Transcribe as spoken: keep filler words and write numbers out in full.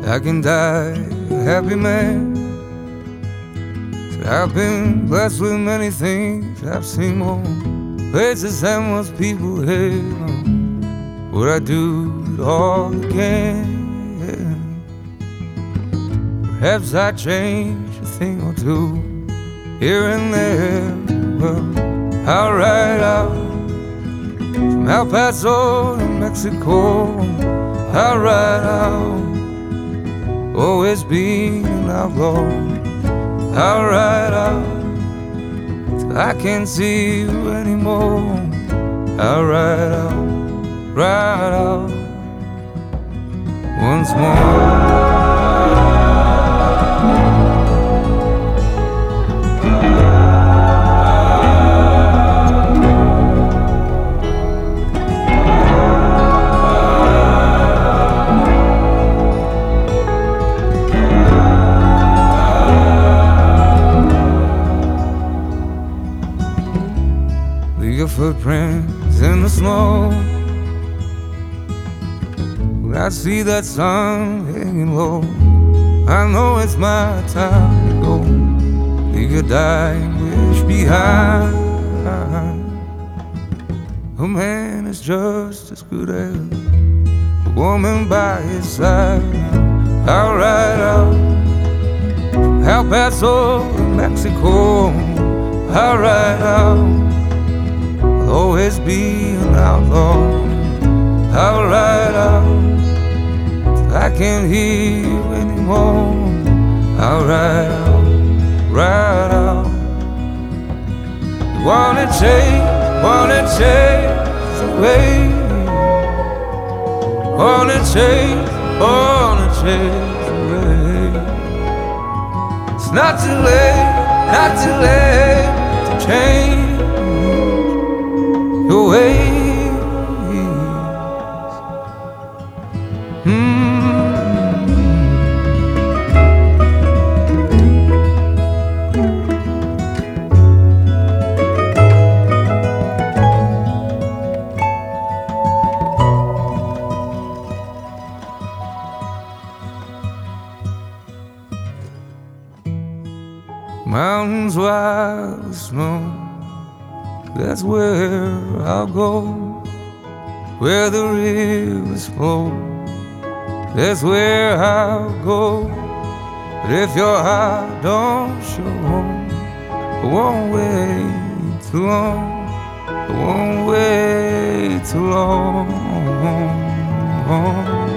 I can die a happy man. I've been blessed with many things. I've seen more places than most people have. Would I do it all again? Perhaps I'd change a thing or two here and there. Well, I'll ride out from El Paso to Mexico. I'll ride out, always being an outlaw. I'll ride out till I can't see you anymore. I'll ride out, ride out once more. Leave your footprints in the snow. When I see that sun hanging low, I know it's my time to go. Leave your dying wish behind. A man is just as good as a woman by his side. I'll ride out from El Paso to Mexico. I'll ride out, always be an outlaw. I'll ride out till I can't hear you anymore. I'll ride out, ride out. You wanna change, wanna change the way. Wanna change, wanna change the way. It's not too late, not too late to change your ways. Mm. Mountains wild with snow, that's where I'll go. Where the rivers flow, that's where I'll go. But if your heart don't show, I won't wait too long. I won't wait too long.